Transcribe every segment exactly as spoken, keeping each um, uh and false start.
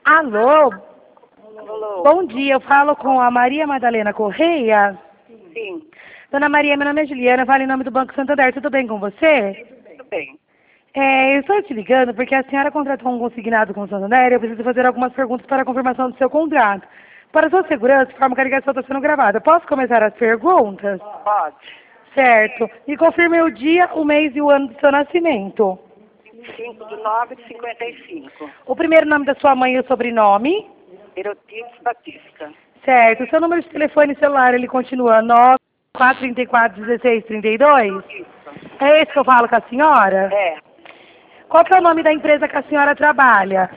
Alô? Alô? Bom dia, eu falo com a Maria Madalena Correia. Sim, Dona Maria, meu nome é Juliana, eu falo em nome do Banco Santander, tudo bem com você? tudo bem. É, eu estou te ligando porque a senhora contratou um consignado com o Santander e eu preciso fazer algumas perguntas para a confirmação do seu contrato. Para sua segurança, de forma que a ligação está sendo gravada. Posso começar as perguntas? Pode. Certo. Me confirme o dia, o mês e o ano do seu nascimento. cinco de nove de cinquenta e cinco. O primeiro nome da sua mãe e o sobrenome. Erotides Batista. Certo. O seu número de telefone celular, ele continua nove quatro três quatro, um seis três dois? Isso. É esse que eu falo com a senhora? É. Qual que é o nome da empresa que a senhora trabalha?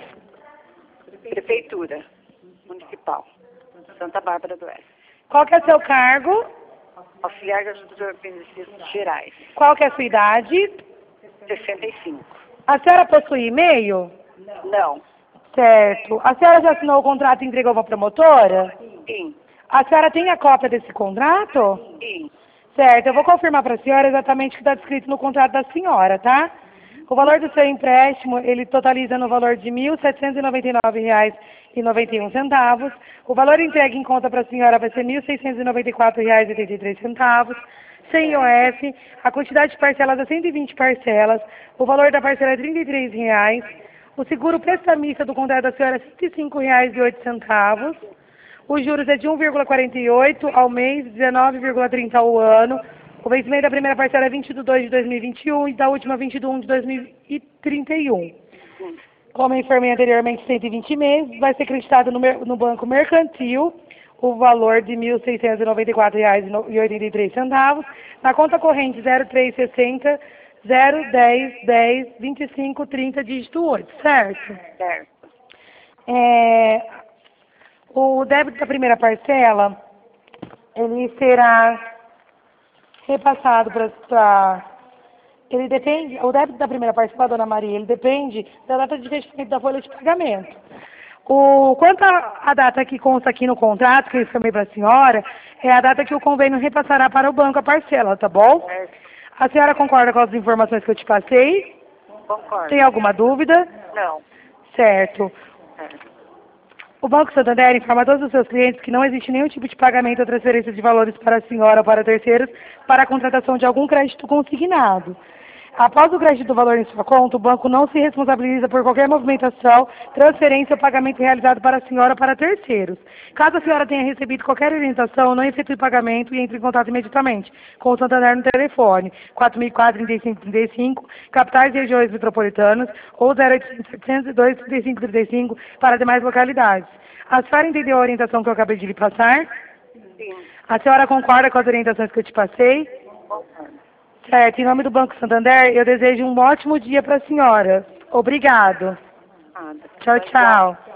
Prefeitura Municipal. Santa Bárbara do Oeste. Qual que é seu cargo? Auxiliar de ajuda de benefícios gerais. Qual que é a sua idade? sessenta e cinco. A senhora possui e-mail? Não. Certo. A senhora já assinou o contrato e entregou para a promotora? Sim. A senhora tem a cópia desse contrato? Sim. Certo, eu vou confirmar para a senhora exatamente o que está descrito no contrato da senhora, tá? O valor do seu empréstimo, ele totaliza no valor de mil setecentos e noventa e nove reais e noventa e um centavos. O valor entregue em conta para a senhora vai ser mil seiscentos e noventa e quatro reais e oitenta e três centavos. Sem I O F, a quantidade de parcelas é cento e vinte parcelas. O valor da parcela é trinta e três reais. O seguro prestamista do contrato da senhora é cento e cinco reais e oito centavos. Os juros é de um vírgula quarenta e oito ao mês, dezenove vírgula trinta ao ano. O vencimento da primeira parcela é vinte de dois de dois mil e vinte e um e da última vinte de um de dois mil e trinta e um. Como eu informei anteriormente, cento e vinte meses, vai ser acreditado no, mer- no Banco Mercantil o valor de mil seiscentos e noventa e quatro reais e oitenta e três centavos. Na conta corrente zero três sessenta, zero dez, dez, vinte e cinco, trinta, dígito oito, certo? Certo. É, o débito da primeira parcela, ele será repassado para... Ele depende, o débito da primeira parcela, dona Maria, ele depende da data de vencimento da folha de pagamento. O, quanto à data que consta aqui no contrato, que eu informei para a senhora, é a data que o convênio repassará para o banco a parcela, tá bom? Certo. A senhora concorda com as informações que eu te passei? Concordo. Tem alguma dúvida? Não. Certo. Certo. O Banco Santander informa a todos os seus clientes que não existe nenhum tipo de pagamento ou transferência de valores para a senhora ou para terceiros para a contratação de algum crédito consignado. Após o crédito do valor em sua conta, o banco não se responsabiliza por qualquer movimentação, transferência ou pagamento realizado para a senhora ou para terceiros. Caso a senhora tenha recebido qualquer orientação, não efetue pagamento e entre em contato imediatamente com o Santander no telefone quatro mil e quatro, trinta e cinco, trinta e cinco, capitais e regiões metropolitanas, ou zero oitocentos, setecentos e dois, trinta e cinco, trinta e cinco para demais localidades. A senhora entendeu a orientação que eu acabei de lhe passar? Sim. A senhora concorda com as orientações que eu te passei? Concordo. Certo, em nome do Banco Santander, eu desejo um ótimo dia para a senhora. Obrigado. Nada. Tchau, tchau.